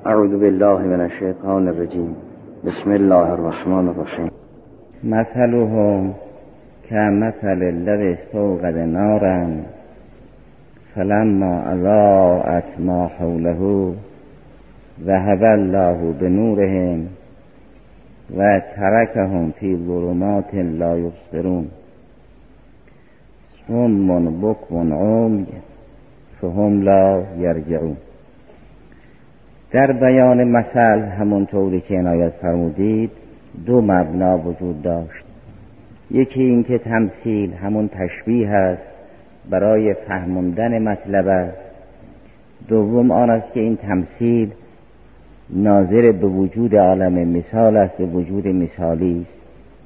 اعوذ بالله من الشیطان الرجیم. بسم الله الرحمن الرحیم. مثلهم كمثل الذي استوقد نارا فلما اضاءت ما حوله ذهب الله بنورهم و ترکهم فی ظلمات لا یبصرون صم بکم عمی فهم لا یرجعون. در بیان مثل همونطوری که عنایت فرمودید دو مبنا وجود داشت. یکی این که تمثیل همون تشبیه است برای فهموندن مطلب است. دوم آن است که این تمثیل ناظر به وجود عالم مثال است، به وجود مثالی است.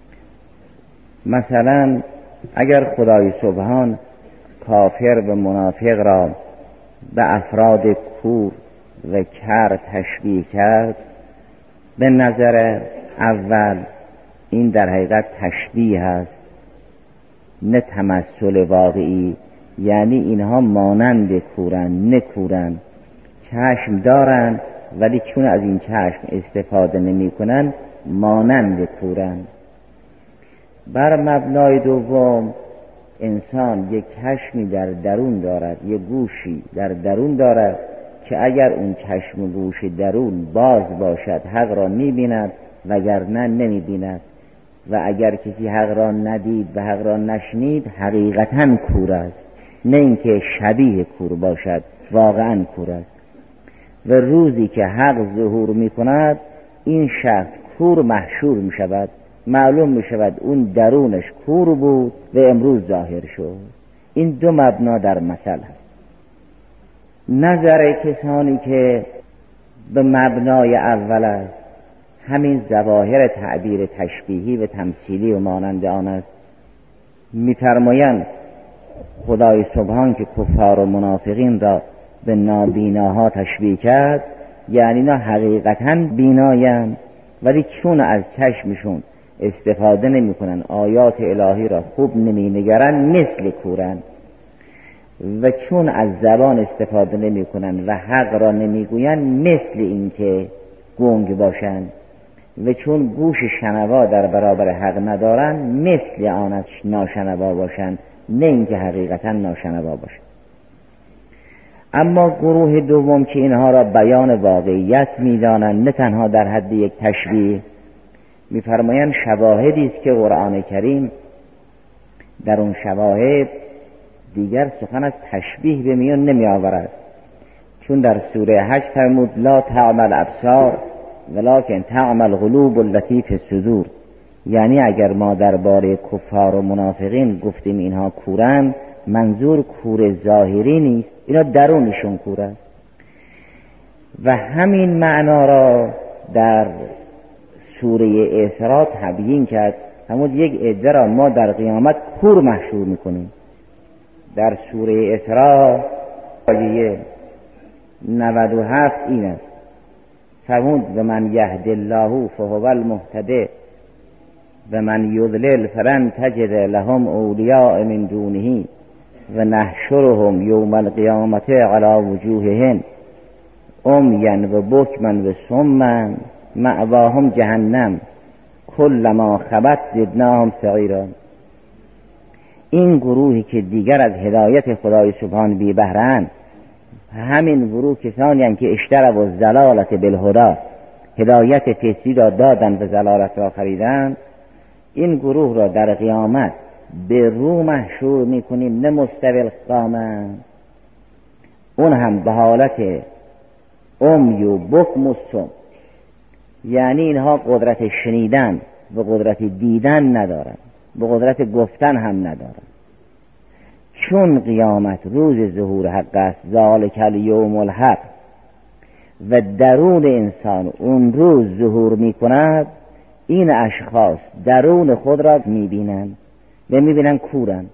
مثلا اگر خدای سبحان کافر و منافق را به افراد کور و کر تشبیه کرد، به نظر اول این در حقیقت تشبیه است نه تمثل واقعی، یعنی اینها مانند کورن، نه کورن، چشم دارن ولی چون از این چشم استفاده نمی کنن مانند کورن. بر مبنای دوم انسان یک چشمی در درون دارد، یک گوشی در درون دارد که اگر اون چشم و گوش درون باز باشد حق را می بیند وگرنه نمی بیند، و اگر کسی حق را ندید و حق را نشنید حقیقتاً کور است، نه اینکه شبیه کور باشد، واقعاً کور است. و روزی که حق ظهور می کند این شخص کور محشور می شود، معلوم می شود اون درونش کور بود و امروز ظاهر شد. این دو مبنا در مثل هست. نظر کسانی که به مبنای اول است همین ظواهر تعبیر تشبیهی و تمثیلی و مانند آن است. می‌فرمایند خدای سبحان که کفار و منافقین را به نابیناها تشبیه کرد، یعنی اینا حقیقتاً بینایند ولی چون از چشمشون استفاده نمی کنن، آیات الهی را خوب نمی نگرن، مثل کورن. و چون از زبان استفاده نمی کنن و حق را نمی گوین، مثل این که گنگ باشن. و چون گوش شنوا در برابر حق ندارن، مثل آن ناشنوا باشن، نه اینکه حقیقتا ناشنوا باشن. اما گروه دوم که اینها را بیان واقعیت می‌دانند، نه تنها در حد یک تشبیه، می‌فرمایند شواهدی است که قرآن کریم در اون شواهد دیگر سخن از تشبیه به میان نمی آورد. چون در سوره حج فرمود لا تعمل ابصار ولکن تعمل قلوب التي فی الصدور، یعنی اگر ما درباره کفار و منافقین گفتیم اینها کورن، منظور کور ظاهری نیست، اینا درونشون کور است. و همین معنا را در سوره اسراء تبیین کرد. همون یک عده را ما در قیامت کور محشور میکنیم. در سوره اسراء آیه 97 این است، فرمود و من یهد الله فهو المهتدی و من یضلل فلن تجد لهم اولیاء من دونه و نحشرهم یوم القیامت علی وجوههم عمیا و بکما و صما مأواهم جهنم کلما خبت زدناهم سعیرا. این گروهی که دیگر از هدایت خدای سبحان بی بهره‌اند، همین گروه کسانی هستند که اشتروا الضلالة بالهدی، هدایت فطری را دادند و ضلالت را خریدند، این گروه را در قیامت به رو محشور میکنیم، نه مستوی القامه، اون هم به حالت عمی و بکم و صم، یعنی اینها قدرت شنیدن و قدرت دیدن ندارند، به قدرت گفتن هم ندارند. چون قیامت روز ظهور حق است، ذالک الیوم الحق، و درون انسان اون روز ظهور می کند، این اشخاص درون خود را می بینند و می بینند کورند.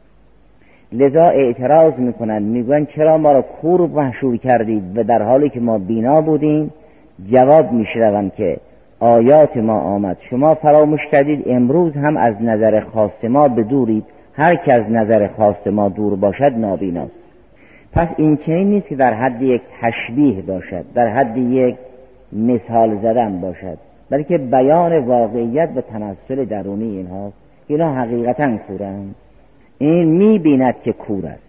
لذا اعتراض می کنند، می گویند چرا ما را کور محشور کردید و در حالی که ما بینا بودیم؟ جواب می شنوند که آیات ما آمد، شما فراموش کردید، امروز هم از نظر خاص ما بدورید، هر که از نظر خاص ما دور باشد نابیناست. پس این چنین نیست که در حد یک تشبیه باشد، در حد یک مثال زدن باشد، بلکه بیان واقعیت و تمثل درونی اینها. اینا حقیقتا کورند. این میبیند که کور است.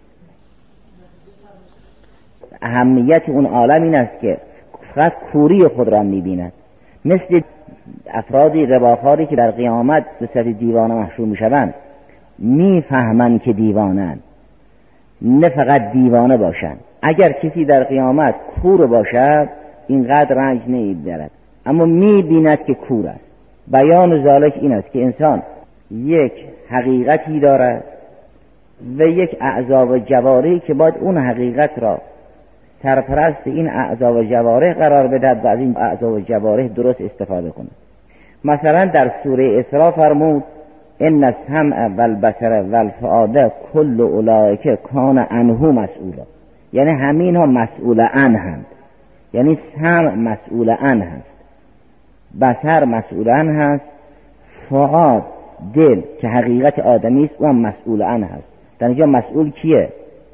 اهمیت اون عالم این است که فقط کوری خود را میبیند. مثل افرادی رباخاری که در قیامت به صورت دیوانه محشور میشوند، میفهمند که دیوانند، نه فقط دیوانه باشند. اگر کسی در قیامت کور باشد اینقدر رنج نمیبرد، اما میبیند که کور است. بیان ذالک این است که انسان یک حقیقتی دارد و یک اعضا و جوارحی که باید اون حقیقت را سرپرست این اعضا و جوارح قرار بدهد و از این اعضا و جوارح درست استفاده کنه. مثلا در سوره اسراء فرمود ان السمع والبصر والفؤاد کل اولئک کان عنه مسئولا، یعنی همین ها مسئول عنهند. یعنی سمع مسئول عنه هست، بصر مسئول عنه هست، فؤاد دل که حقیقت آدمی است اون مسئول عنه هست. در اینجا مسئول کیه؟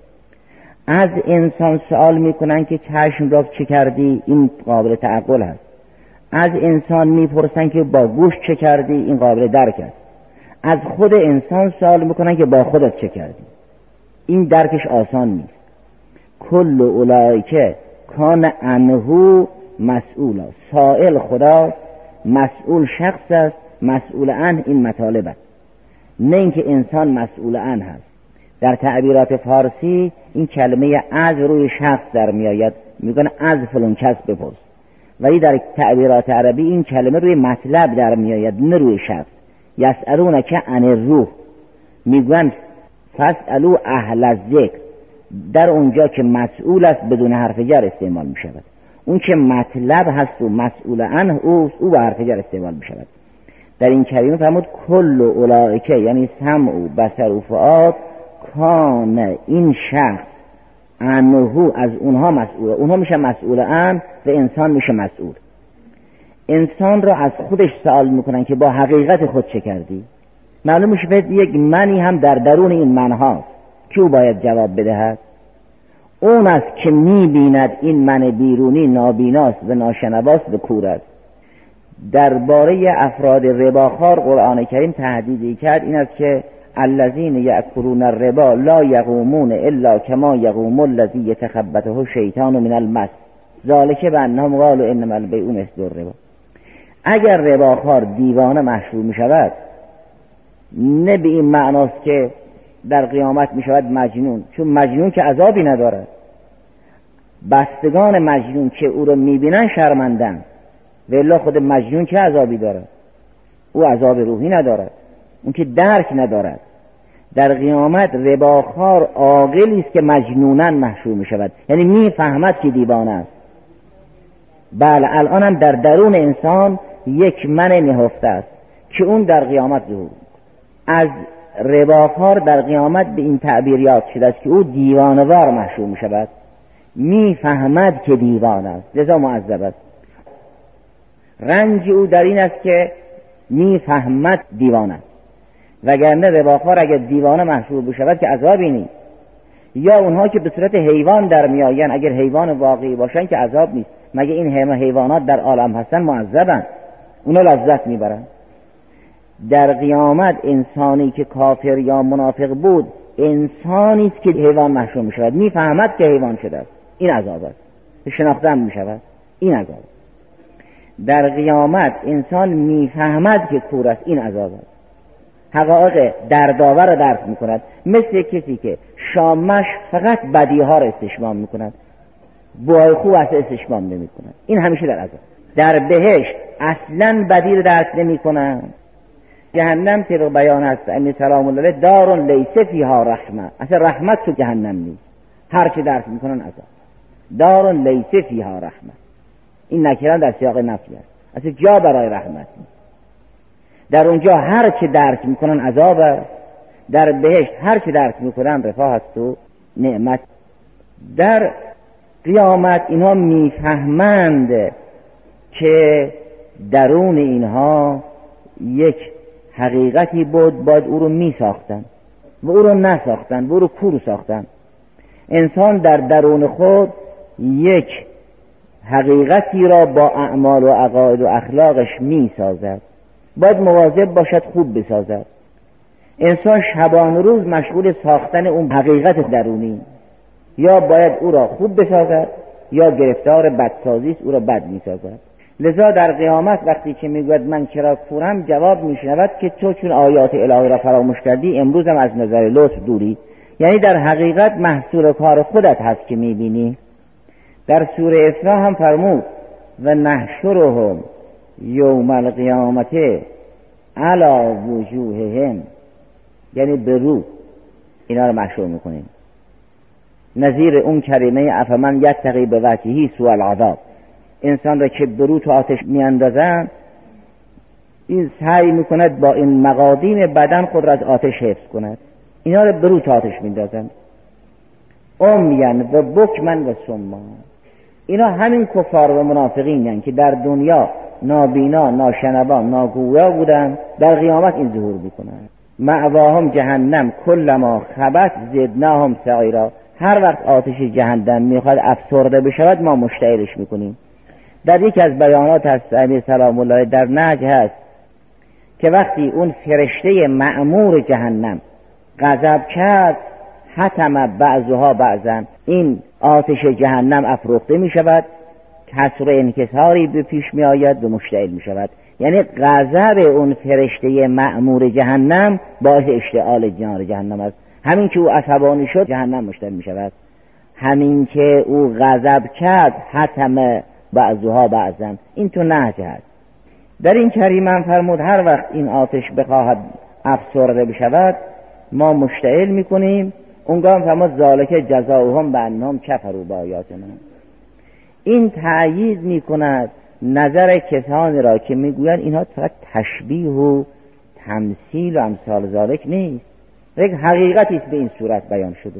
از انسان سوال میکنن که چشم را چه کردی؟ این قابل تعقل هست. از انسان میپرسن که با گوش چه کردی؟ این قابل درک است. از خود انسان سوال میکنن که با خودت چه کردی؟ این درکش آسان نیست. کل اولئک کان عنه مسئولا، سائل خدا، مسئول شخص است، مسئول عنه این مطالب است، نه اینکه انسان مسئول عنه هست. در تعبیرات فارسی این کلمه از روی شخص در میآید، میگن از فلان کس بپرس، ولی در تعبیرات عربی این کلمه روی مطلب در میآید نه روی شخص. یسألونک عن الروح، میگن فاسألوا اهل الذکر، در اونجا که مسئول است بدون حرف جر استعمال می شود. اون که مطلب هست و مسئول عنه او به حرف جر استعمال می شود. در این کلمه فرمود کل اولئک، یعنی سمع و بصر و فؤاد، کان این شخص عنه از اونها مسئول، اونها میشه مسئول عنه و انسان میشه مسئول. انسان را از خودش سوال میکنن که با حقیقت خود چه کردی؟ معلوم میشه یک منی هم در درون این من هاست که او باید جواب بدهد. اون است که میبیند این من بیرونی نابیناست و ناشنواست و کور است. درباره افراد رباخوار قرآن کریم تهدیدی کرد، این است که الذین یأکلون الربا لا یقومون الا کما یقوم الذی یتخبطه الشیطان من المس ذلک بانهم قالوا انما البیع مثل الربا. اگر رباخوار دیوانه محشور می شود، نه به این معناست که در قیامت می شود مجنون، چون مجنون که عذابی ندارد. بستگان مجنون که او رو می بینن شرمندن، والله خود مجنون که عذابی دارد؟ او عذاب روحی ندارد، اون که درک ندارد. در قیامت رباخوار عاقلی است که مجنونن محشور می شود، یعنی می فهمد که دیوانه است. بله، الان هم در درون انسان یک من نهفته است که اون در قیامت ظهور از رباخوار در قیامت به این تعبیر یاد شده است که او دیوانوار محشور می شود، می فهمد که دیوانه است، لذا معذب است. رنج او در این است که می فهمد دیوانه است، وگرنه رباخوار اگر دیوانه محشور بشود که عذابی نیست. یا اونها که به صورت حیوان در می آیند، اگر حیوان واقعی باشن که عذاب نیست، مگه این حیوانات در عالم هستن معذبن، اونا لذت می برن. در قیامت انسانی که کافر یا منافق بود انسانی است که حیوان محشور می شود، می فهمد که حیوان شده است، این عذاب است، شناختن می شود، این عذاب. در قیامت انسان می فهمد که کور است، این عذاب است. حقایق دردآور را درک می کند، مثل کسی که شامش فقط بدیها را استشمام می کند، بوهای خوب اصلا استشمام نمی کند، این همیشه در عذاب. در بهشت اصلا بدی را درک نمی کند. جهنم طبق بیان است امی سلام الله دار لیس فیها رحمه، اصلا رحمت تو جهنم نیست، هر چی درک می کنن عذاب. دار لیس فیها رحمه، این نکران در سیاق نفی است، اصلا جا برای رحمت نیست. در اونجا هر چی درک میکنن عذاب است، در بهشت هر چی درک میکنن رفاه است و نعمت. در قیامت اینها میفهمند که درون اینها یک حقیقتی بود، باید او رو میساختن و او رو نساختن و او رو کور ساختن. انسان در درون خود یک حقیقتی را با اعمال و عقاید و اخلاقش می سازد. باید مواظب باشد خوب بسازد. انسان شبان روز مشغول ساختن اون حقیقت درونی، یا باید او را خوب بسازد یا گرفتار بدسازی است، او را بد می سازد. لذا در قیامت وقتی که میگوید من چرا کورم، جواب میشنود که تو چون آیات الهی را فراموش کردی امروز هم از نظر لطف دوری. یعنی در حقیقت محصول کار خودت هست که میبینی. در سوره اسراء هم فرمود و نحشرهم یوم القیامت علی وجوههم، یعنی به رو اینا رو محشور میکنیم. نظیر اون کریمه افمن یتقی به وجهه سوء العذاب، انسان را که به رو تو آتش میاندازن، این سعی میکند با این مقادین بدن خود را از آتش حفظ کند. اینا را به رو تو آتش میاندازن. عمیان و بکمن و صما، اینا همین کفار و منافقین که در دنیا نابینا، ناشنوا، ناگویا بودن، در قیامت این ظهور میکنند. مأواهم جهنم کلما خبت زدناهم سعیرا، هر وقت آتش جهنم میخواد افسرده بشود ما مشتعلش میکنیم. در یک از بیانات از امیر سلام الله در نهج هست که وقتی اون فرشته مأمور جهنم غضب کرد، حتم بعضها بعضا، این آتش جهنم افروخته می شود، کسر و انکساری به پیش می آید و مشتعل می شود. یعنی غضب اون فرشته مأمور جهنم باعث اشتعال نار جهنم است. همین که او عصبانی شد جهنم مشتعل می شود. همین که او غضب کرد حتم بعضها بعضا، این تو نهج هست. در این کریمه فرمود هر وقت این آتش بخواهد افسرده بشود ما مشتعل می کنیم. اونگاه فرمود ذالک جزاؤهم بانهم کفروا بآیاتنا. این تأیید می کند نظر کسانی را که میگویند اینها فقط تشبیه و تمثیل و امثال ذالک نیست، یک حقیقتی است به این صورت بیان شده.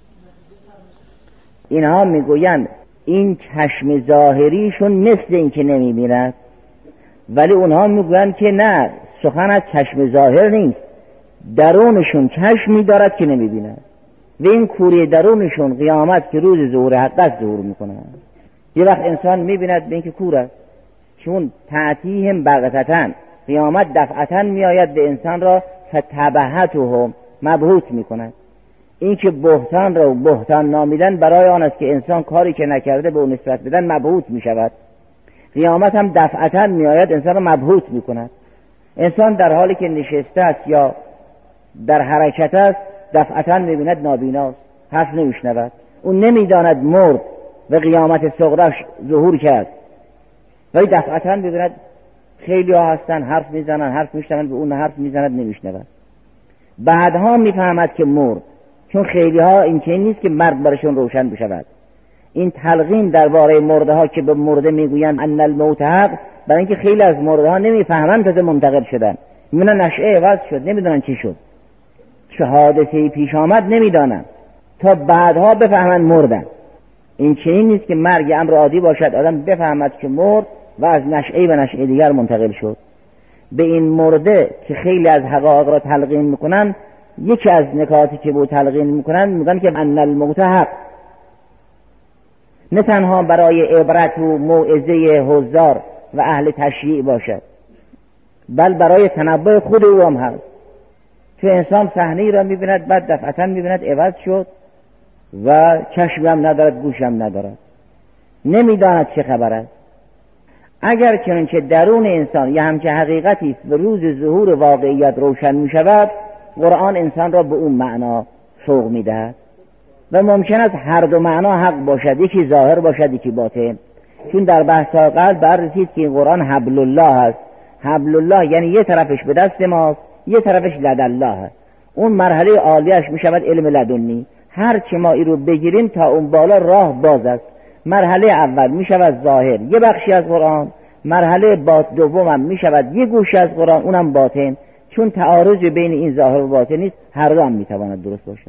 اینها میگویند این چشم ظاهریشون مثل این که نمیبیند، ولی اونها میگویند که نه، سخن از چشم ظاهر نیست، درونشون چشمی دارد که نمیبیند و این کوری درونشون قیامت که روز ظهور حق است ظهور میکنند. یه وقت انسان میبیند به این که کور است، چون تأتیهم بغتة، قیامت دفعتا میآید به انسان را فتبهتهم مبهوت میکند. این که بهتان را بهتان نامیدن برای آن است که انسان کاری که نکرده به اون نسبت بدن مبهوت میشود. قیامت هم دفعتا میآید انسان را مبهوت میکند. انسان در حالی که نشسته است یا در حرکت است دفعتا میبیند نابیناست، حرف نمیشنود، اون نمیداند مرد و قیامت صغرا ظهور کرد، ولی دفعتا میبیند خیلی ها هستن حرف میزنن، حرف میشنون، به اون حرف میزند نمیشنود. بعدها میفهمد که مرد، چون خیلی ها این چنین نیست که مرد برشون روشن بشود. این تلقین درباره مرده ها که به مرده میگویند ان الموت حق، برای اینکه خیلی از مرده ها نمیفهمند تا منتقل شدن، میبینن نشأه عوض شد، نمیدونن چی شد، چه حادثه‌ای پیش آمد نمیدانن، تا بعدها بفهمن مردن. این چنین نیست که مرگ امر عادی باشد آدم بفهمد که مرد و از نشأه به نشأه دیگر منتقل شد. به این مرده که خیلی از حقایق را تلقین میکنن، یکی از نکاتی که به تلقین میکنن میگن که ان الموت حق، نه تنها برای عبرت و موعظه حضار و اهل تشریع باشد، بل برای تنبه خود او هم هست. که انسان صحنه‌ای را میبیند بعد دفعتا میبیند عوض شد و چشمی هم ندارد، گوشی هم ندارد، نمیداند چه خبر است. اگر چنانچه درون انسان یا همچه حقیقتی است به روز ظهور واقعیت روشن میشود، قرآن انسان را به اون معنا سوق میدهد و ممکن است هر دو معنا حق باشد، یکی ظاهر باشد یکی باطن. چون در بحث قبل بررسید که این قرآن حبل الله است. حبل الله یعنی یه طرفش به دست ماست، یه طرفش لد الله است. اون مرحله عالیش میشود علم لدنی، هر چه ما این رو بگیریم تا اون بالا راه باز است. مرحله اول میشود ظاهر، یه بخشی از قرآن، مرحله دوم هم میشود یه گوشه از قرآن، اونم باطن. چون تعارض بین این ظاهر و باطن نیست، هر دو هم میتواند درست باشه.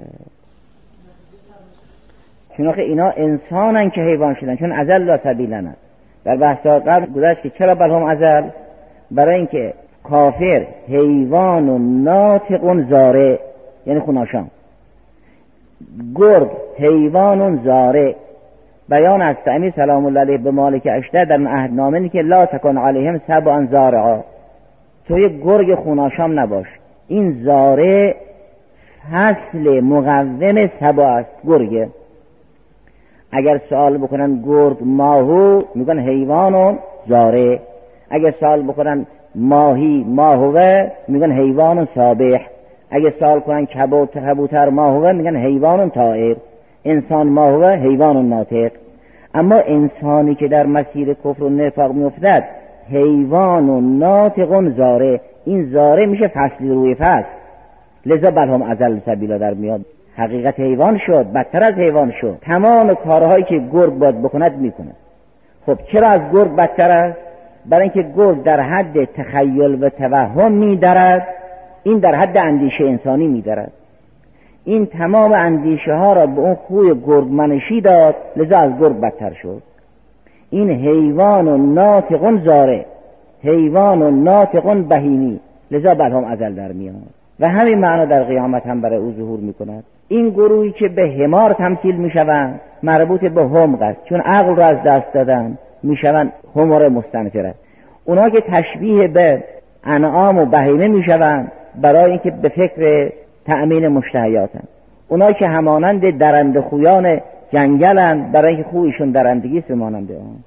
چون آخه اینا انسانن که حیوان شدن، چون ازل لا سبیلن. در بحث قبل گذشت که چرا بلهم ازل؟ برای اینکه کافر حیوان و ناطق و زارع، یعنی خوناشان، گرگ حیوان و زارع، بیان از امیر سلام الله علیه به مالک اشتر در عهدنامه که لا تکن علیهم سبعا زارعا، تو یک گرگ خوناشام نباش. این زارع فصل مقوم سبع است، گرگه. اگر سوال بکنن گرگ ماهو میگن حیوان زارع، اگر سوال بکنن ماهی ماهوه میگن حیوان سابح، اگر سوال کنن کبوتر ماهوه میگن حیوان طائر، انسان ماهوه حیوان ناطق. اما انسانی که در مسیر کفر و نفاق میافتد حیوان ناطق زارع، این زارع میشه فصل روی فصل، لذا بلهم ازل سبیلا در میاد. حقیقت حیوان شد، بدتر از حیوان شد. تمام کارهایی که گرگ باید بکند میکنه. خب چرا از گرگ بدتر است؟ برای اینکه گرگ در حد تخیل و توهم میدرد، این در حد اندیشه انسانی میدرد. این تمام اندیشه ها را به اون خوی گرگ منشی داد، لذا از گرگ بدتر شد. این حیوان ناطق زارع، حیوان ناطق بهیمی، لذا بلهم ازل در میاد. و همین معنا در قیامت هم برای او ظهور میکند. این گروهی که به حمار تمثیل میشوند مربوط به حمق است، چون عقل را از دست دادن میشوند حمار مستنفره. اونا که تشبیه به انعام و بهیمه میشوند برای اینکه به فکر تأمین مشتهیاتند. اونا که همانند درنده خویان جنگلند برای اینکه خویشون درندگی است مانند آن.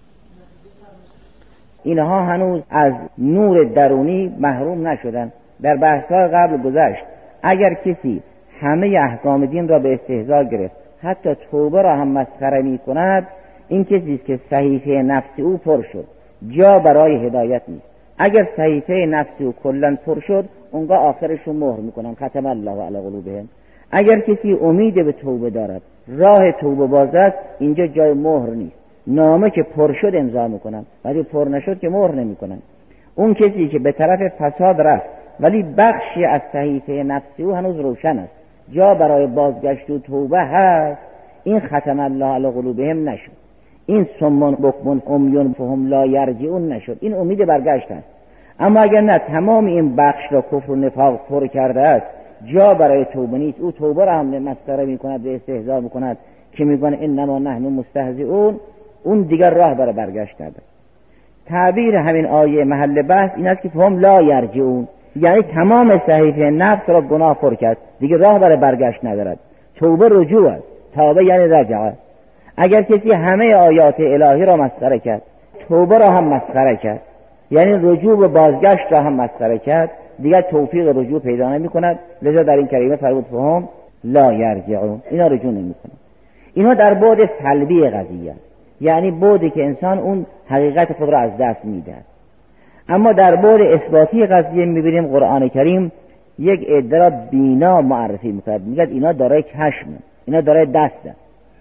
اینها هنوز از نور درونی محروم نشدند. در بحث‌های قبل گذشت اگر کسی همه احکام دین را به استهزا گرفت، حتی توبه را هم مسخره می کند، این کسی است که صحیفه نفسی او پر شد، جا برای هدایت نیست. اگر صحیفه نفسی او کلاً پر شد، اونگاه آخرش رو مهر میکنن، ختم الله علی قلوبهم. اگر کسی امید به توبه دارد، راه توبه باز است، اینجا جای مهر نیست. نامه که پر شد امضا میکنن، ولی پر نشد که مهر نمیکنن. اون کسی که به طرف فساد رفت ولی بخشی از صحیفه نفسی او هنوز روشن است، جا برای بازگشت و توبه هست، این ختم الله علی قلوبهم نشد. این سمون بکمون امیون فهم لا یرجعون نشد، این امید برگشت است. اما اگر نه تمام این بخش را کفر و نفاق پر کرده است، جا برای توبه نیست، او توبه را هم مسخره میکند و استهزا میکند که میگن انما نحن مستهزئون، اون دیگر راه برای برگشت نداره. تعبیر همین آیه محل بحث این است که فهم لا یرجعون، یعنی تمام صحیفه نفس را گناه پر کرد، دیگه راه برای برگشت ندارد. توبه رجوع است، توبه یعنی رجعه. اگر کسی همه آیات الهی را مسخره کرد، توبه را هم مسخره کرد، یعنی رجوع به بازگشت را هم مسخره کرد، دیگر توفیق رجوع پیدا نمی کند. لذا در این کلمه فرمود فهم لا یرجعون، اینا رجوع نمی کنند. اینا در بعد سلبی قضیه است، یعنی بعدی که انسان اون حقیقت خود را از دست میده. اما در بعد اثباتی قضیه میبینیم قرآن کریم یک عده را بینا معرفی میکند، میگه اینا دارای چشم، اینا دارای دست.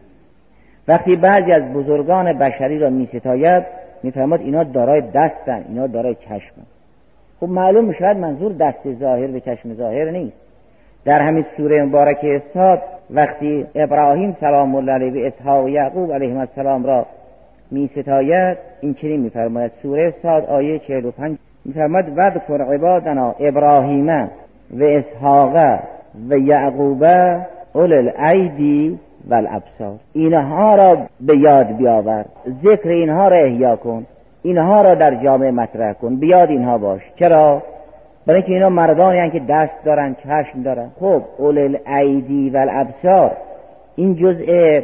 وقتی بعضی از بزرگان بشری را میستاید میفرماد اینا دارای دستن، اینا دارای چشم. خب معلوم شاید منظور دست ظاهر به چشم ظاهر نیست. در همین سوره مبارکه صاد وقتی ابراهیم سلام الله علیه و اسحاق و یعقوب علیهم السلام را میستاید این چنین میفرماید، سوره صاد آیه 45 میفرماید وذکر عبادنا ابراهیم و اسحاق و یعقوب اولی الایدی و الابصار. اینها را به یاد بیاور، ذکر اینها را احیا کن، اینها را در جامعه مطرح کن، بیاد اینها باش. چرا؟ برای اینکه اینا مردانی هستند که دست دارن، چشم دارن. خب اولی الایدی و الابصار این جزء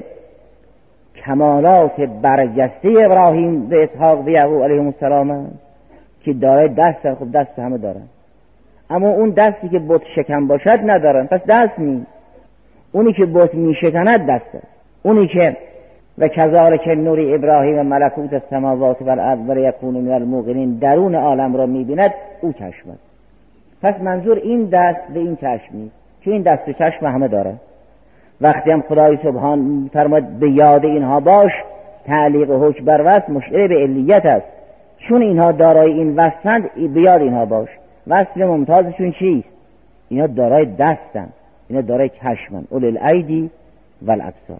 کمالات برجسته ابراهیم و اسحاق و یعقوب علیهم السلام که دارای دست، خب دست همه دارن، اما اون دستی که بت شکن باشد ندارن، پس دست نیست. اونی که بت می شکند دست است. اونی که و کذالک نوری ابراهیم ملکوت السماوات و الارض و یکون من الموقنین درون عالم را می بیند، او چشم است. پس منظور این دست به این چشم نیست، چون این دست و چشم همه داره. وقتی هم خدای سبحان فرمود به یاد اینها باش، تعلیق حکم بر وصف مشعر به علیت است، چون اینها دارای این وصفند به یاد اینها باش. وصف ممتازشون چیست؟ اینا دارای دستن، اینا دارای چشمن، اول الایدی و الابصار.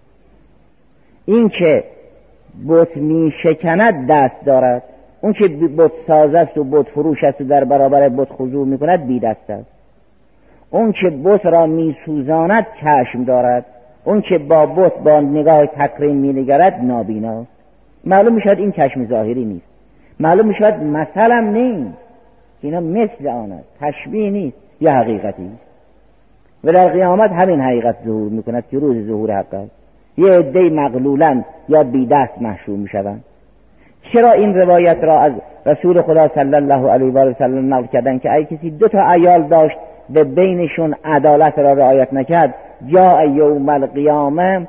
این که بت می شکند دست دارد، اون که بت ساز است و بت فروش است و در برابر بت خضوع می کند بی دست است. اون که بت را می سوزاند چشم دارد، اون که با بت با نگاه تکریم می‌نگرد نابیناست. معلوم میشد این چشم ظاهری نیست، معلوم میشد مثلا نیست، اینا مثل آن است، تشبیه نیست، یا حقیقتی است. و در قیامت همین حقیقت ظهور میکند که روز ظهور حق است. یه عده‌ای مغلولن یا بی دست محشور میشوند. چرا این روایت را از رسول خدا صلی الله علیه و آله و سلم نقل کردن که اگه کسی 2 عیال داشت و بینشون عدالت را رعایت نکرد، جاء یوم القیامه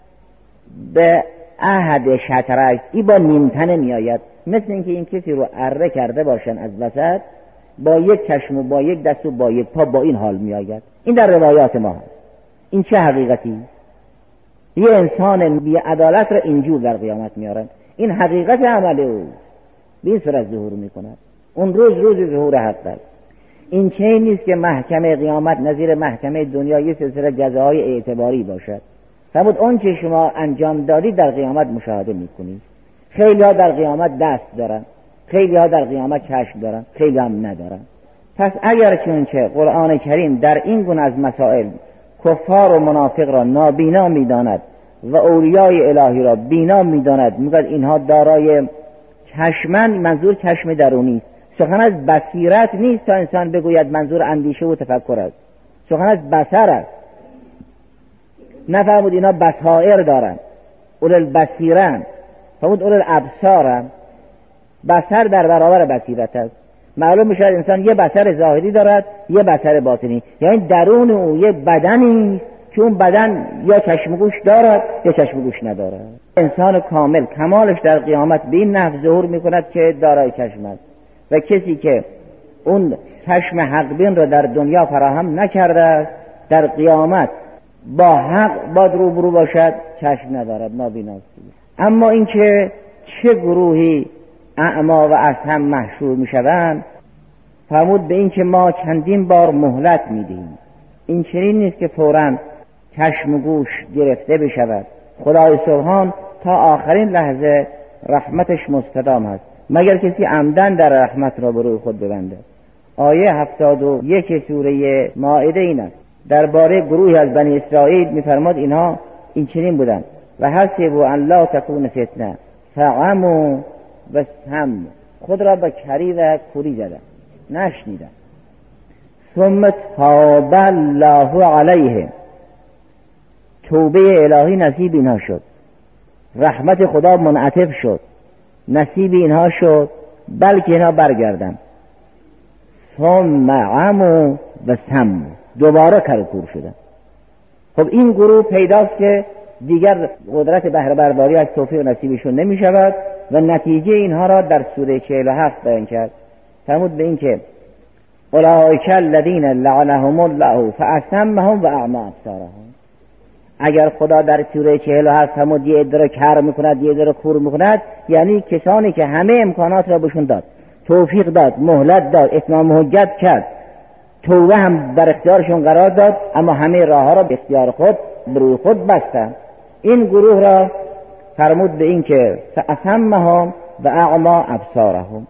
به عهد شطرک، این با نیمتنه میآید، مثل اینکه این کسی رو اره کرده باشن از وسط، با یک چشم و با یک دست و با یک پا، با این حال میآید. این در روایات ما هست. این چه حقیقتی؟ یه انسان بی عدالت را اینجور در قیامت میارن. این حقیقت عمل او به این صورت ظهور میکند. اون روز ظهور حق است. این چه نیست که محکمه قیامت نظیر محکمه دنیا یه سلسله جزاهای اعتباری باشد. فرمود اون چه شما انجام دادید در قیامت مشاهده میکنید. خیلی ها در قیامت دست دارن، خیلی ها در قیامت چشم دارن، خیلی هم ندارن. پس اگر چونچه قرآن کریم در این گونه از مسائل کفار و منافق را نابینا میداند و اولیای الهی را بینا میداند، میگوید اینها دارای چشمن، منظور چشم درونی است. سخن از بصیرت نیست تا انسان بگوید منظور اندیشه و تفکر است، سخن از بصر است. نفرمود اینا بصائر دارن، اول البصیرن، فرمود اول الابصارن. بصر در برابر بصیرت است. معلوم میشه انسان یه بصر ظاهری دارد، یه بصر باطنی، یعنی درون او یه بدنی که اون بدن یا چشم گوش دارد یا چشم گوش ندارد. انسان کامل کمالش در قیامت به این نحو ظهور میکند که دارای چشم است، و کسی که اون چشم حق بین را در دنیا فراهم نکرده است، در قیامت با حق باد روبرو باشد، چشم ندارد، نابیناست. اما اینکه چه گروهی اعما و اصم محشور میشوند، فرمود به این که ما چندین بار مهلت میدیم. این چنین نیست که فوراً چشم و گوش گرفته بشود. خدای سبحان تا آخرین لحظه رحمتش مستدام است، مگر کسی عمدن در رحمت را به روی خود ببنده. آیه 71 سوره مائده این است. درباره گروهی از بنی اسرائیل میفرماد اینها این چنین بودند: و حسبوا ان لا تکون فتنه فعموا و سم، خود را به کری و کوری زدن، نشنیدن. ثم تاب الله علیهم، توبه الهی نصیب اینها شد، رحمت خدا منعطف شد، نصیب اینها شد، بلکه اینها برگردن. ثم عموا و سم، دوباره کرکور شدن. خب این گروه پیداست که دیگر قدرت بهره برداری از توفیق نصیبشون نمی شود و نتیجه اینها را در سوره 47 بیان کرد. فرمود به این که اولئک الذین لعنهم الله فاصمهم و اعمی ابصارهم. اگر خدا در سوره 47 فرمود یه عده را کر میکند، یه عده را کور میکند، یعنی کسانی که همه امکانات را بهشون داد، توفیق داد، مهلت داد، اتمام حجت کرد، توبه هم در اختیارشون قرار داد، اما همه راه ها را به اختیار خود بروی خود بستن. این گروه را فرمود به این که فاصمهم و اعمی ابصارهم،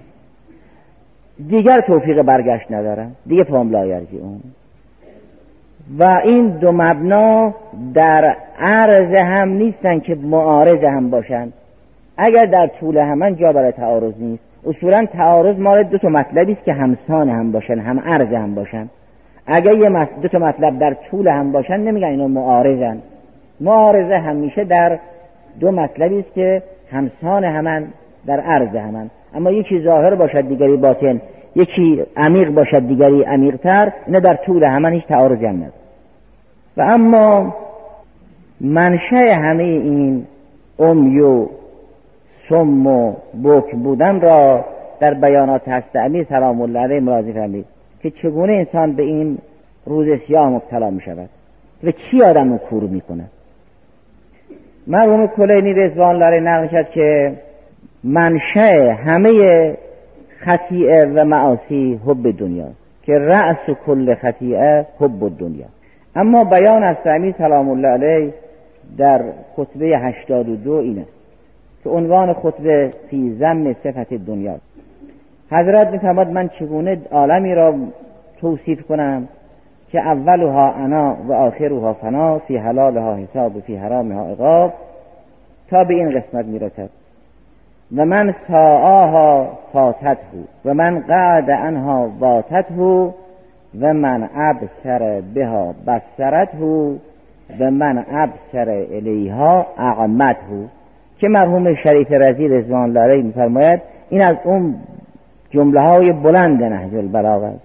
دیگر توفیق برگشت ندارن، دیگه فهم لا یرجعون. و این دو مبنا در عرض هم نیستن که معارض هم باشن. اگر در طول همان جا برای تعارض نیست. اصولا تعارض مال دو تا مطلبی است که همسان هم باشن، هم عرض هم باشن. اگر دو تا مطلب در طول هم باشن نمیگن اینا معارضن. معارضه همیشه در دو مطلبی است که همسان همن، در عرض همن. اما یکی ظاهر باشد دیگری باطن، یکی عمیق باشد دیگری عمیق‌تر، اینا در طول همن هیچ تعارضی هم نداره. و اما منشأ همه این امی و سم و بک بودن را در بیانات حضرت امیر سلام الله علیه ملاحظه فرمودید که چگونه انسان به این روز سیاه مبتلا می شود و چی آدم رو کور می کند. مرحوم کلینی رضوان الله علیه نقل کرد که منشأ همه خطیئه و معاصی حب دنیا، که رأس کل خطیئه حب دنیا. اما بیان از امیر سلام الله علیه در خطبه 82 اینه که عنوان خطبه فی ذم صفت دنیا. حضرت می‌فرماد من چگونه عالمی را توصیف کنم که اولها انا و آخرها فنا، فی حلالها حساب و فی حرامها عقاب، تا به این قسمت میرسد. و من ساعاها فاتته و من قعد عنها واتته و من ابصر بها بصرته و من ابصر الیها اعمته، که مرحوم شریف رضی رضوان الله علیه می‌فرماید این از اون جمله های بلند نهج البلاغه است.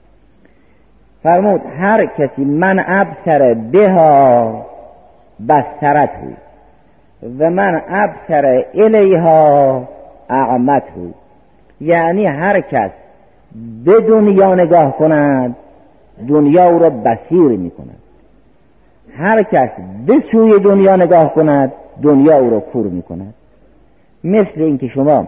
فرمود هر کسی من ابصر بها بصرته و من ابصر الیها اعمته، یعنی هر کس به دنیا نگاه کند دنیا او را بصیر می کند، هر کس به سوی دنیا نگاه کند دنیا او را کور می کند. مثل اینکه شما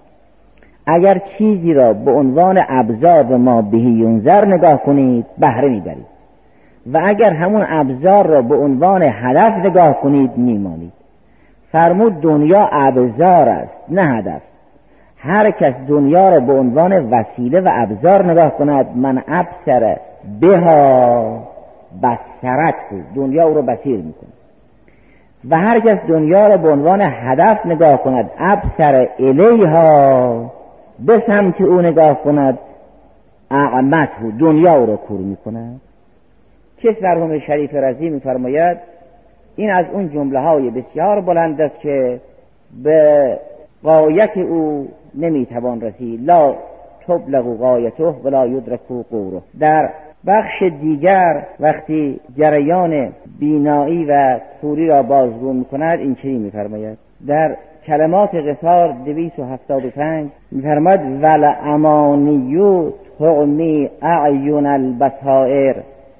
اگر چیزی را به عنوان ابزار و ما بهی ینظر نگاه کنید بهره میبرید و اگر همون ابزار را به عنوان هدف نگاه کنید میمانید. فرمود دنیا ابزار است نه هدف. هر کس دنیا را به عنوان وسیله و ابزار نگاه کند من ابصر بها بصرت بود، دنیا او را بصیر میکنه. و هر کس دنیا را به عنوان هدف نگاه کند ابصر الیها، به سمت او نگاه کند اعمته، دنیا او را کور میکند. کس مرحوم شریف رضی میفرماید این از اون جمله های بسیار بلند است که به غایت او نمیتوان رسید. لا تبلغ غایته ولا یدرک قوره. در بخش دیگر وقتی جریان بینایی و کوری را بازگو میکند این چنین میفرماید در کلمات قصار 275 میفرماید ول امانیو تعمی اعین البصائر،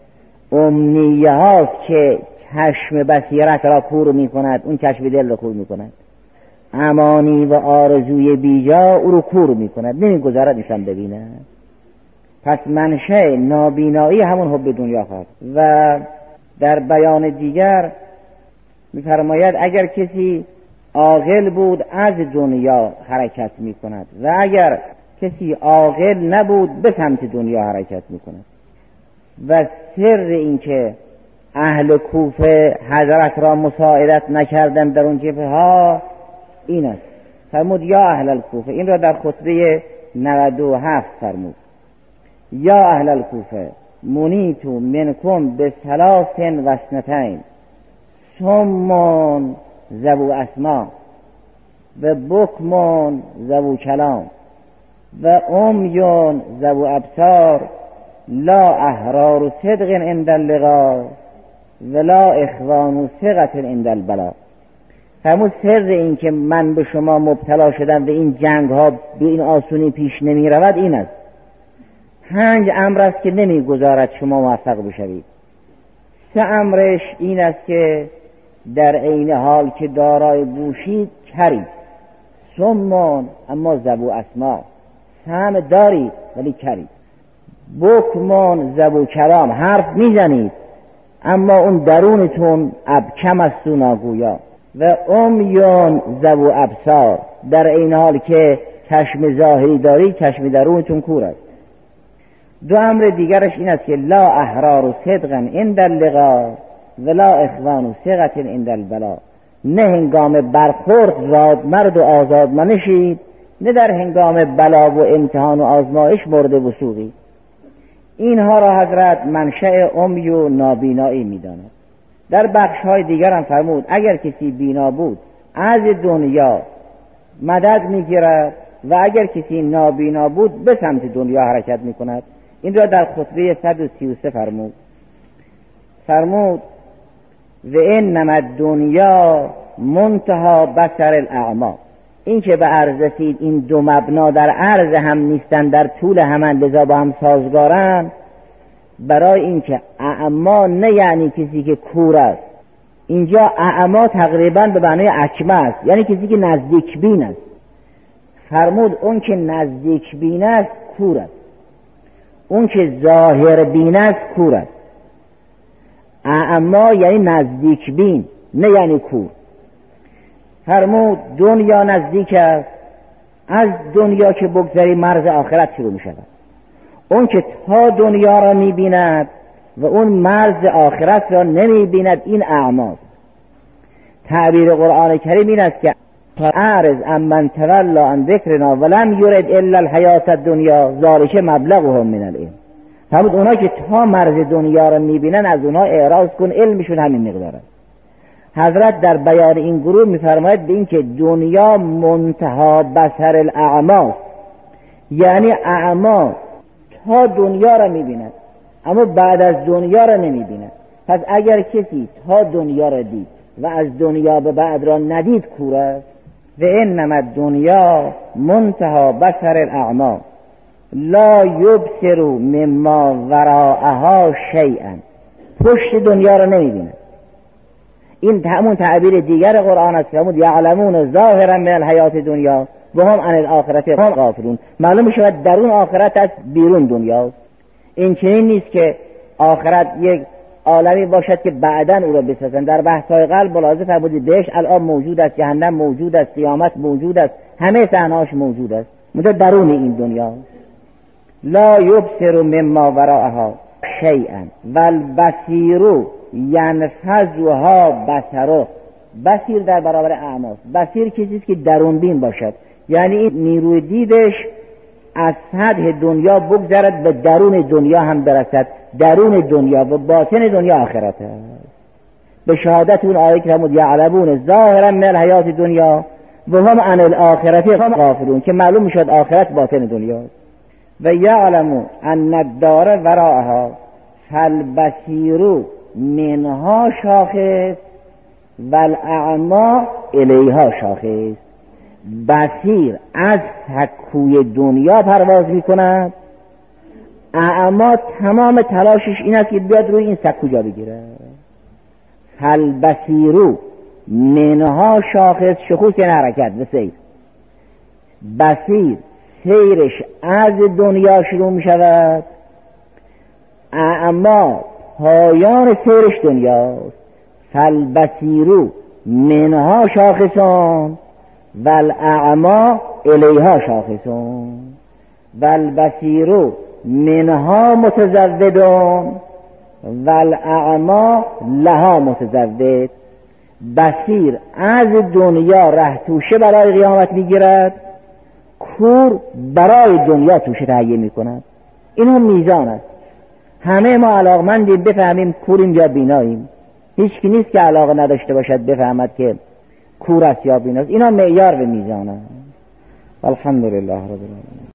امنیه هاست که چشم بصیرت را کور میکند، اون چشم دل را کور میکند. امانی و آرزوی بیجا او رو کور میکند، نمیگذارد نشان ببیند. پس منشأ نابینایی همون حب دنیا خواهد. و در بیان دیگر میفرماید اگر کسی عاقل بود از دنیا حرکت میکند و اگر کسی عاقل نبود به سمت دنیا حرکت میکند. و سر این که اهل کوفه حضرت را مساعدت نکردند در اون جبهه ها این است. فرمود یا اهل الکوفه، این را در خطبه 97 فرمود یا اهل الکوفه منیتو منکم به ثلاث و اثنتین صم ذو اسما و بکم ذو کلام و عمی ذو ابصار لا احرار صدق عند اللقاء ولا اخوان ثقة عند البلاء. همون سر این که من به شما مبتلا شدم و این جنگ ها به این آسونی پیش نمی رود این است. 5 امر است که نمی گذارد شما موفق بشوید. 3 امرش این است که در عین حال که دارای گوشید کرید، صمون اما ذو اسما، سمع دارید ولی کرید، بکمون ذو کلام، حرف میزنید اما اون درونتون ابکم است و ناگویا، و عمیون ذو ابصار، در این حال که چشم ظاهری دارید چشم درونتون کور است. 2 امر دیگرش این است که لا احرار صدقا عند اللقاء ولا اخوان ثقة عند البلاء، نه هنگام برخورد رادمرد و آزاد منشید، نه در هنگام بلا و امتحان و آزمایش مورد وثوقی. اینها را حضرت منشأ عمی و نابینایی می‌داند. در بخش‌های دیگر هم فرمود اگر کسی بینا بود از دنیا مدد می‌گیرد و اگر کسی نابینا بود به سمت دنیا حرکت می‌کند. این را در خطبه 133 فرمود و انما الدنیا منتهى بصر الاعمی، این که به عرض رسید این 2 مبنا در عرض هم نیستن، در طول هم لذا با هم سازگارن. برای این که اعما نه یعنی کسی که کور است، اینجا اعما تقریبا به معنی اکمه است، یعنی کسی که نزدیک بین است. فرمود اون که نزدیک بین است کور است، اون که ظاهر بین است کور است. اعما یعنی نزدیک بین نه یعنی کور. فرمود دنیا نزدیک است، از دنیا که بگذری مرز آخرت شروع می شود. اون که تا دنیا را می بیند و اون مرز آخرت را نمی بیند. این اعماست. تعبیر قرآن کریم این است که اعرض عمن تولی عن ذکرنا ولم یرد الا الحیات الدنیا ذلک مبلغهم من العلم. همون اونا که تا مرز دنیا را میبینن از اونا اعراض کن، علمشون همین مقداره. حضرت در بیان این گروه میفرماید به این که دنیا منتها بصر الاعماست، یعنی اعما تا دنیا را میبیند اما بعد از دنیا را نمیبیند. پس اگر کسی تا دنیا را دید و از دنیا به بعد را ندید کور است. و انما دنیا منتها بصر الاعما لا یبصر مما وراءها شیئا، پشت دنیا را نمیبیند. این همون تعبیر دیگر قرآن است که همون یعلمون ظاهرا من الحیات دنیا و هم عن الاخرت هم غافلون. معلوم شود درون آخرت است، بیرون دنیا. این چنین نیست که آخرت یک عالمی باشد که بعداً او را بسازند. در بحث‌های قلب ملاحظه فرمودید بهشت الان موجود است، جهنم موجود است، قیامت موجود است، همه صحنه‌اش موجود است، مگر درون این دنیا. لا یبصر مما وراءها شیئا والبصیر ینفذها بصره. بصیر در برابر اعماست. بصیر چیزی که درون بین باشد، یعنی این نیروی دیدش از سطح دنیا بگذرد به درون دنیا هم برسد. درون دنیا و باطن دنیا آخرت است. به شهادت اون آیه که فرمود یعلمون ظاهرا من الحیات دنیا و هم عن الاخرت هم غافلون، که معلوم میشد آخرت باطن دنیاست. و یعلمون ان الدار وراءها فالبصیر منها شاخص والاعما الیها شاخص. بصیر از سکوی دنیا پرواز میکند، اعما تمام تلاشش این است که بیاد روی این سکو جا بگیره. فالبصیر منها شاخص، شخوص یعنی حرکت و سیر. بصیر سیرش از دنیا شروع می شود، اعما پایان سیرش دنیاست. فالبصیر منها شاخصان والاعما الیها شاخصون والبصیر منها متزودون والاعما لها متزود. بصیر از دنیا ره توشه برای قیامت میگیرد، کور برای دنیا توشه تهیه میکند. این هم میزان است. همه ما علاقمندیم بفهمیم کوریم یا بیناییم. هیچ کی نیست که علاقه نداشته باشد بفهمد که کور است یا بیناست. اینا معیار و میزان است. الحمدلله رب العالمین.